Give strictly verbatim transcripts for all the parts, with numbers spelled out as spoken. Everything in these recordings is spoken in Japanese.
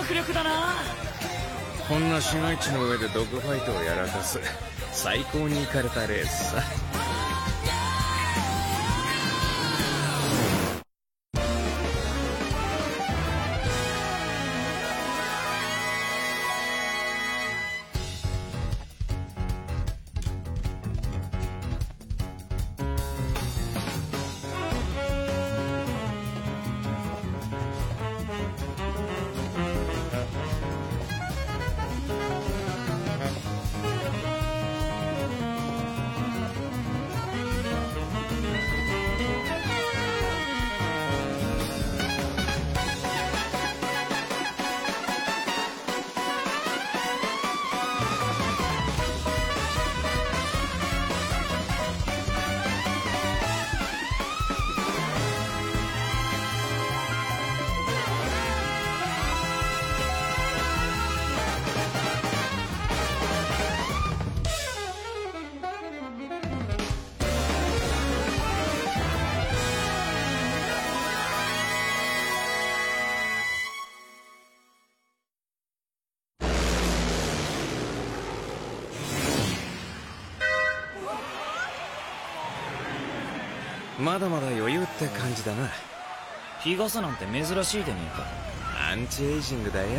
迫力だな。 こんな市街地の上でドッグファイトをやらかす最高にイカれたレースさ。まだまだ余裕って感じだな。 日傘なんて珍しいでねえか。 アンチエイジングだよ。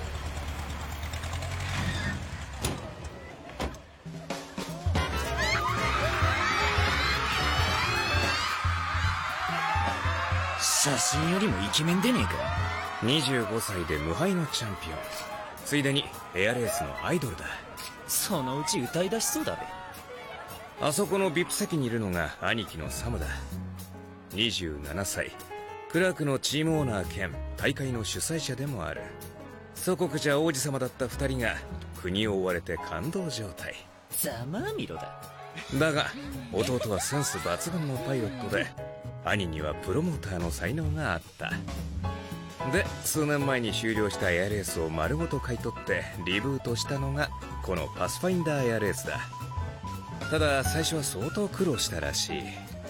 写真よりもイケメンでねえか。 にじゅうごさいで無敗のチャンピオン、ついでにエアレースのアイドルだ。 そのうち歌い出しそうだべ。 あそこの ブイアイピー 席にいるのが兄貴のサムだ。にじゅうななさい、クラークのチームオーナー兼大会の主催者でもある。祖国じゃ王子様だったふたりが国を追われて感動状態。 ざまあみろだ。 だが弟はセンス抜群のパイロットで、兄にはプロモーターの才能があった。で数年前に終了したエアレースを丸ごと買い取ってリブートしたのがこのパスファインダーエアレースだ。ただ最初は相当苦労したらしい。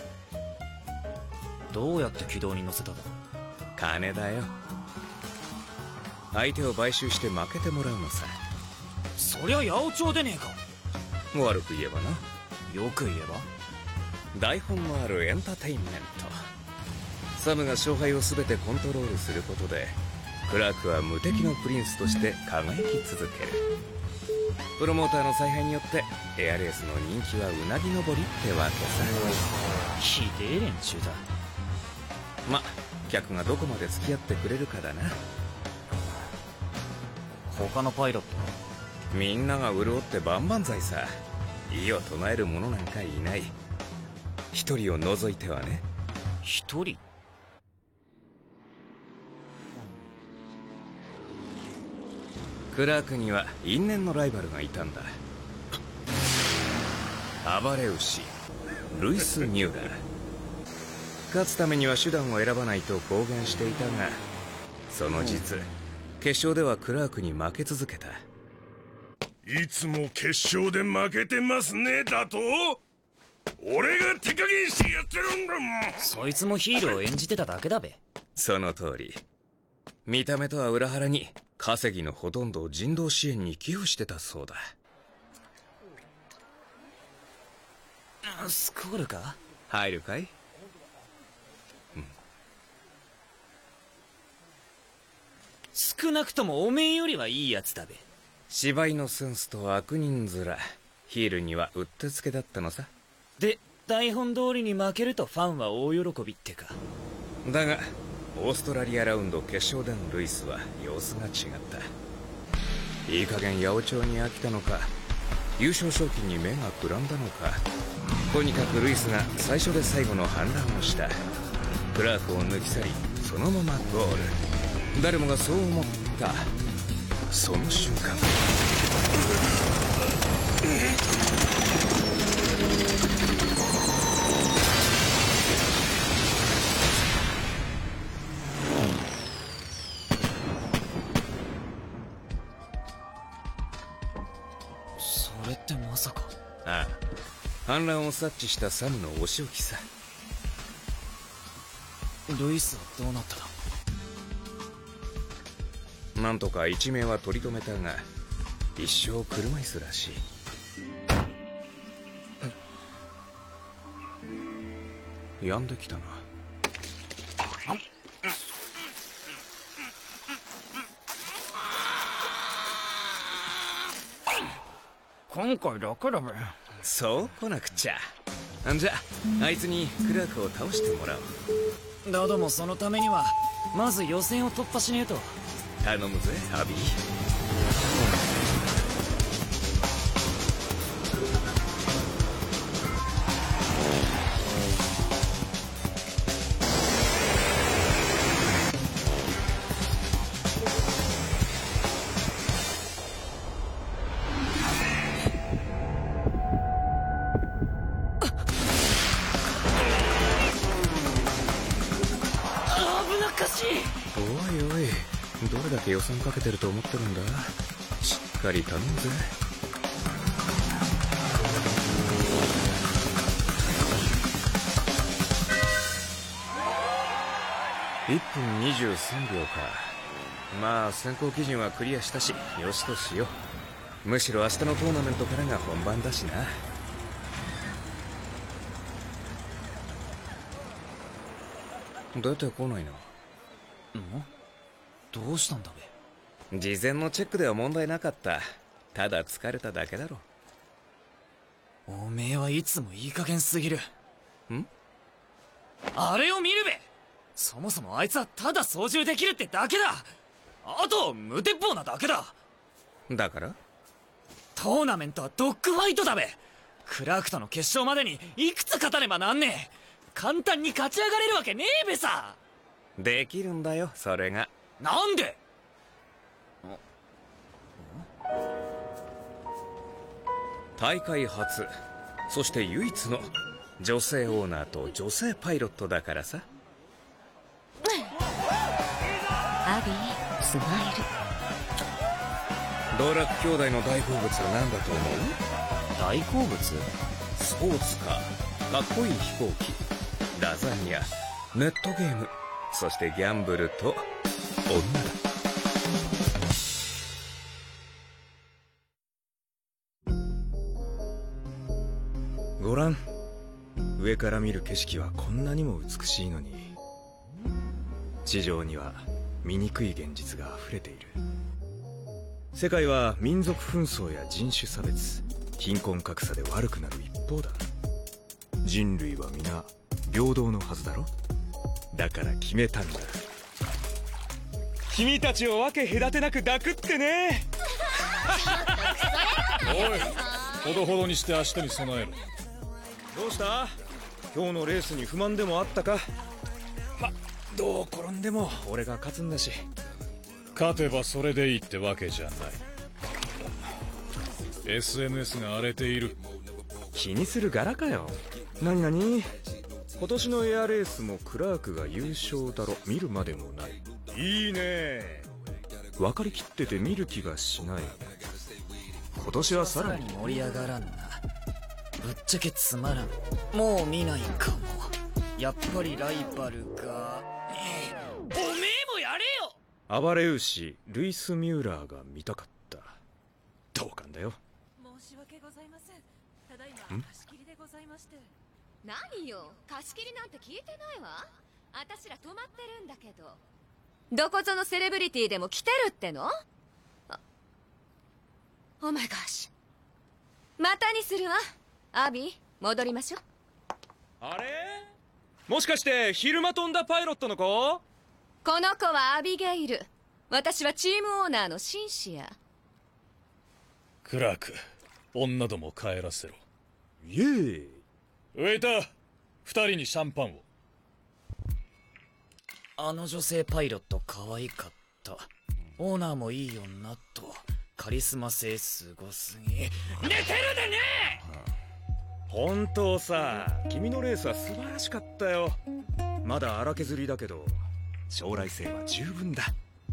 どうやって軌道に乗せたの？ 金だよ。相手を買収して負けてもらうのさ。 そりゃ八百長でねえか。 悪く言えばな。 よく言えば台本のあるエンターテインメント。サムが勝敗を全てコントロールすることで、クラークは無敵のプリンスとして輝き続ける。プロモーターの采配によってエアレースの人気はうなぎ登りってわけさ。 ひでえ連中だ。 ま、客がどこまで付き合ってくれるかだな。 他のパイロットみんなが潤って万々歳さ。異を唱える者なんかいない。一人を除いてはね。 一人？ クラークには因縁のライバルがいたんだ。暴れ牛ルイス・ミューラー。勝つためには手段を選ばないと公言していたが、その実、決勝ではクラークに負け続けた。 いつも決勝で負けてますねだと？俺が手加減してやってるんだもん。 そいつもヒーローを演じてただけだべ。 その通り。見た目とは裏腹に稼ぎのほとんどを人道支援に寄付してたそうだ。 スコールか？ 入るかい？うん、 少なくともおめえよりはいいやつだべ。 芝居のセンスと悪人面、ヒールにはうってつけだったのさ。 で台本通りに負けるとファンは大喜びってか。 だがオーストラリアラウンド決勝でのルイスは様子が違った。いい加減八百長に飽きたのか、優勝賞金に目がくらんだのか、とにかくルイスが最初で最後の反乱をした。クラークを抜き去りそのままゴール。誰もがそう思った。その瞬間、 それってまさか。 ああ、反乱を察知したサムのお仕置きさ。 ルイスはどうなっただ？ なんとか一命は取り留めたが一生車椅子らしい。病んできたな。 今回だけだべ。 そう来なくちゃ。じゃああいつにクラークを倒してもらおう。 だどもそのためにはまず予選を突破しねえと。 頼むぜアビー。おいおい、どれだけ予算かけてると思ってるんだ。しっかり頼むぜ。いっぷんにじゅうさんびょうか。まあ選考基準はクリアしたしよしとしよう。むしろ明日のトーナメントからが本番だしな。出てこないな。 どうしたんだべ。 事前のチェックでは問題なかった。ただ疲れただけだろ。 おめえはいつもいい加減すぎる。 ん？ あれを見るべ。そもそもあいつはただ操縦できるってだけだ。あと無鉄砲なだけだ。 だからトーナメントはドッグファイトだべ。クラークとの決勝までにいくつ勝たねばなんねえ。簡単に勝ち上がれるわけねえべさ。 できるんだよそれが。 なんで？ 大会初そして唯一の女性オーナーと女性パイロットだからさ。 アビー、スマイル。 ドラック兄弟の大好物は何だと思う？ 大好物？ スポーツカー、かっこいい飛行機、ラザニア、ネットゲーム、そしてギャンブルと女だ。 ごらん、上から見る景色はこんなにも美しいのに、地上には醜い現実が溢れている。世界は民族紛争や人種差別、貧困格差で悪くなる一方だ。人類は皆平等のはずだろ。だから決めたんだ。君たちを分け隔てなく抱くってね。 おい、ほどほどにして明日に備えろ。 どうした？今日のレースに不満でもあったか？ま、どう転んでも俺が勝つんだし。 勝てばそれでいいってわけじゃない。 エスエヌエス が荒れている。 気にする柄かよ。何何？今年のエアレースもクラークが優勝だろ。見るまでもない。いいね。分かりきってて見る気がしない。今年はさらに盛り上がらんな。ぶっちゃけつまらん。もう見ないかも。やっぱりライバルが、ええ、おめえもやれよ。 暴れ牛ルイス・ミューラーが見たかった。同感だよ。 申し訳ございません。ただいま貸し切りでございまして。何よ、貸し切りなんて聞いてないわ。私ら泊まってるんだけど。どこぞのセレブリティでも来てるっての？あ、オーマイガッシュ。またにするわ。アビー、戻りましょう。 あれ？もしかして昼間飛んだパイロットの子？ この子はアビゲイル。私はチームオーナーのシンシア。 クラーク、女ども帰らせろ。 イエーイ。 ウェイター、二人にシャンパンを。 あの女性パイロット可愛かった。オーナーもいい女と。カリスマ性すごすぎ。寝てるでね。 本当さ、君のレースは素晴らしかったよ。まだ荒削りだけど将来性は十分だ。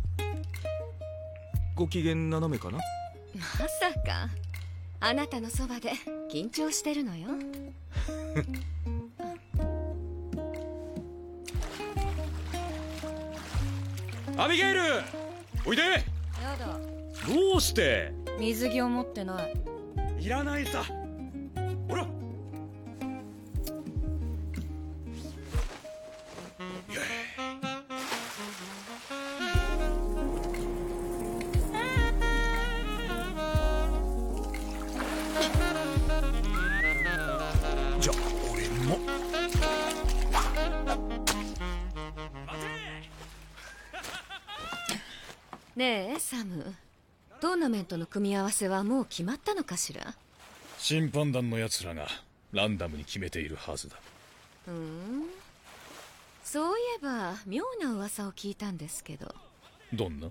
ご機嫌斜めかな？ まさかあなたのそばで緊張してるのよ。 アビゲイル、おいで。 どうして？ 水着を持ってない。 いらないさ。ほら。 じゃあ俺も。 ねえサム、トーナメントの組み合わせはもう決まったのかしら？ 審判団のやつらがランダムに決めているはずだ。 ふーん、そういえば妙な噂を聞いたんですけど。 どんな？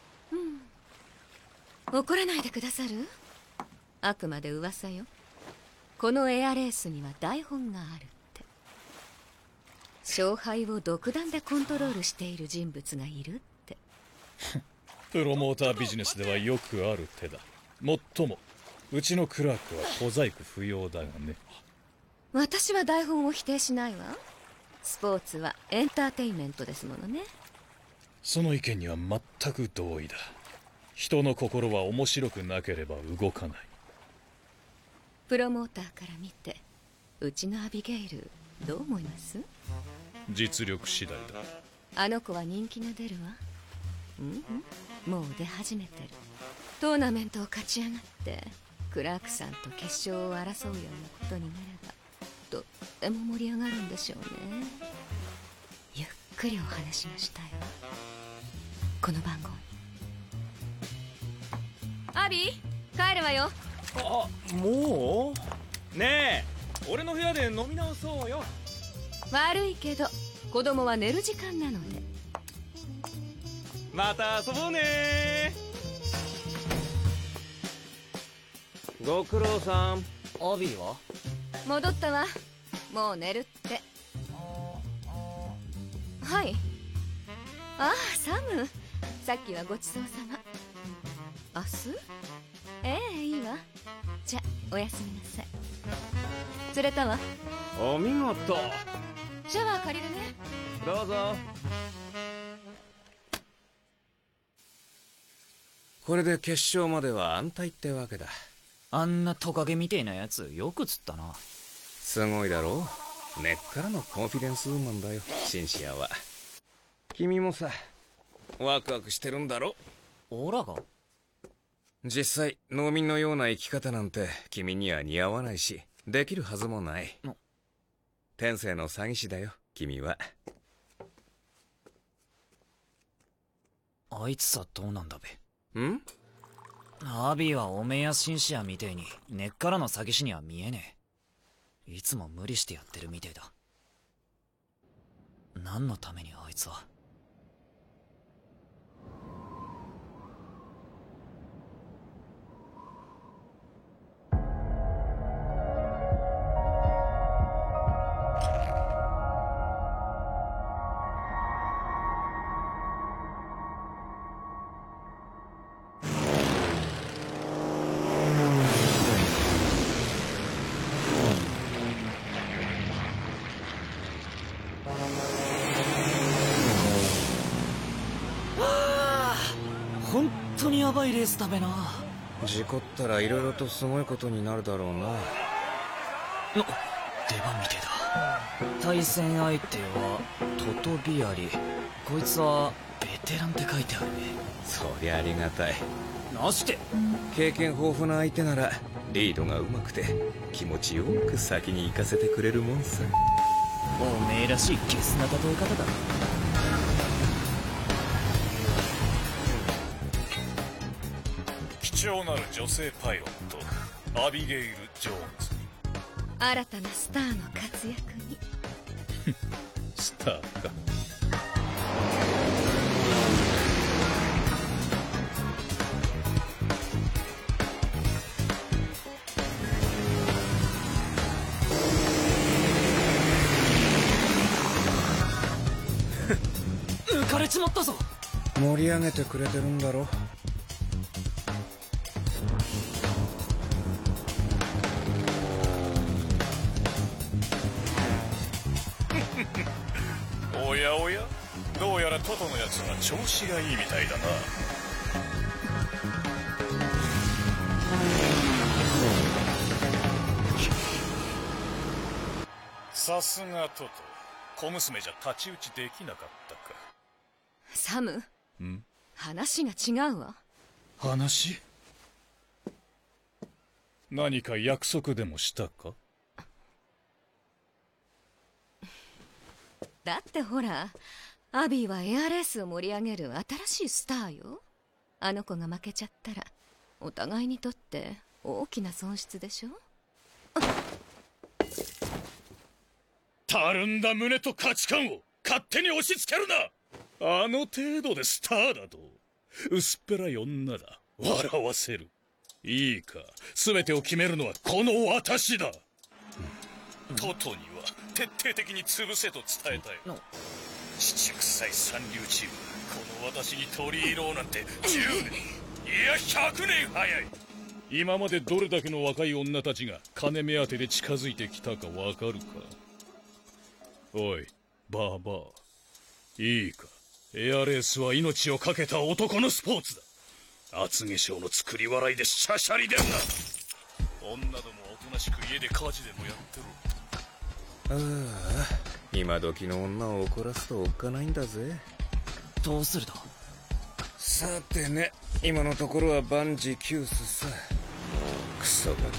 怒らないでくださる？あくまで噂よ。このエアレースには台本があるって。勝敗を独断でコントロールしている人物がいるって。 プロモータービジネスではよくある手だ。もっともうちのクラークは小細工不要だがね。 私は台本を否定しないわ。スポーツはエンターテインメントですものね。 その意見には全く同意だ。人の心は面白くなければ動かない。 プロモーターから見てうちのアビゲイルどう思います？ 実力次第だ。 あの子は人気が出るわ。うんうん、もう出始めてる。トーナメントを勝ち上がってクラークさんと決勝を争うようなことになればとっても盛り上がるんでしょうね。ゆっくりお話しましたよ。この番号に。アビー、帰るわよ。 あ、もう？ねえ、俺の部屋で飲み直そうよ。 悪いけど子供は寝る時間なので。 また遊ぼうね。ご苦労さん。 アビーは？ 戻ったわ。もう寝るって。はい。ああ、サム、さっきはごちそうさま。明日？ええ、いいわ。じゃ、おやすみなさい。釣れたわ。 お見事。 シャワー借りるね。 どうぞ。 これで決勝までは安泰ってわけだ。 あんなトカゲみてえなやつよく釣ったな。 すごいだろう。根っからのコンフィデンスウーマンだよ、シンシアは。君もさ、ワクワクしてるんだろ。 オラが？ 実際農民のような生き方なんて君には似合わないし、できるはずもない。天性の詐欺師だよ、君は。 あいつさどうなんだべ。 ん？ アビーはおめえやシンシアみてえに根っからの詐欺師には見えねえ。いつも無理してやってるみてえだ。何のためにあいつは。本当にヤバいレースだべな。 事故ったら色々とすごいことになるだろうな。 の出番みてえだ。対戦相手はトトビアリ。こいつはベテランって書いてあるね。 そりゃありがたい。 なして経験豊富な相手ならリードが上手くて気持ちよく先に行かせてくれるもんさ。 おめえらしいゲスな例え方だ。 貴重なる女性パイロットアビゲイル・ジョーンズに新たなスターの活躍に。 スターか。 抜かれちまったぞ。 盛り上げてくれてるんだろ。 おやおや、どうやらトトのやつは調子がいいみたいだな。 さすがトト、小娘じゃ太刀打ちできなかったか。 サム、 ん？ 話が違うわ。 話？何か約束でもしたか？ だってほら、アビーはエアレースを盛り上げる新しいスターよ。あの子が負けちゃったらお互いにとって大きな損失でしょ。 たるんだ胸と価値観を勝手に押し付けるな。あの程度でスターだと薄っぺらい女だ。笑わせる。いいか、全てを決めるのはこの私だ。トトには徹底的に潰せと伝えたい。父臭い三流チームがこの私に取り入ろうなんてじゅうねん、いやひゃくねん早い。今までどれだけの若い女たちが金目当てで近づいてきたかわかるか。おいバーバー、いいか、エアレースは命を懸けた男のスポーツだ。厚化粧の作り笑いでシャシャリでんな。女どもおとなしく家で家事でもやってろ。 ああ、今時の女を怒らすとおっかないんだぜ。 どうするだ。 さてね、今のところは万事休すさ。クソガキが。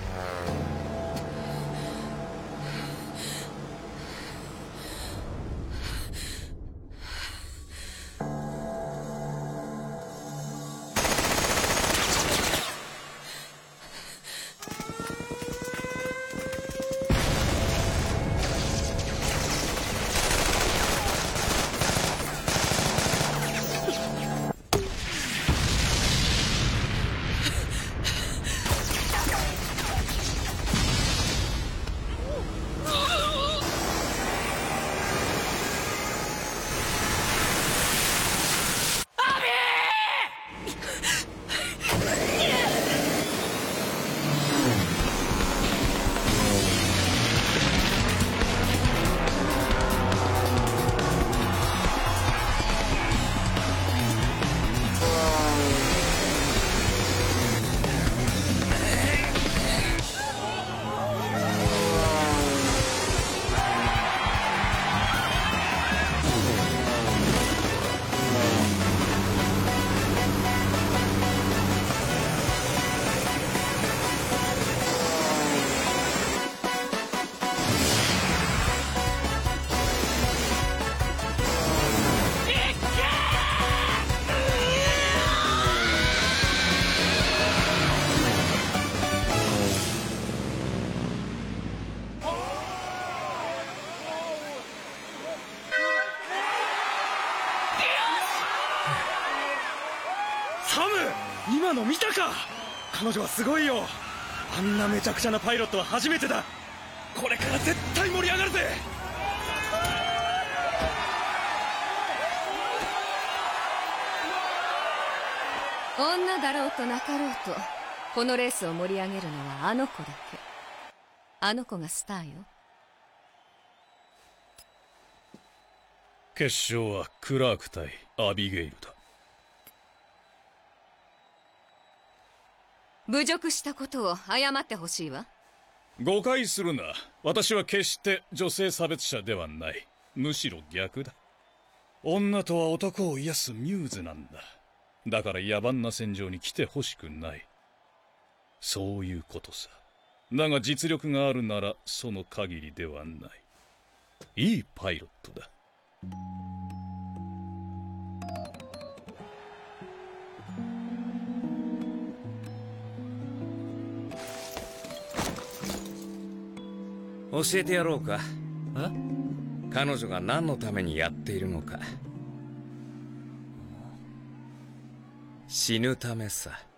今の見たか。彼女はすごいよ。あんなめちゃくちゃなパイロットは初めてだ。これから絶対盛り上がるぜ。 女だろうとなかろうとこのレースを盛り上げるのはあの子だけ。あの子がスターよ。 決勝はクラーク対アビゲイルだ。 侮辱したことを謝ってほしいわ。 誤解するな。私は決して女性差別者ではない。むしろ逆だ。女とは男を癒すミューズなんだ。だから野蛮な戦場に来てほしくない。そういうことさ。だが実力があるならその限りではない。いいパイロットだ。 教えてやろうか。 え？ 彼女が何のためにやっているのか。死ぬためさ。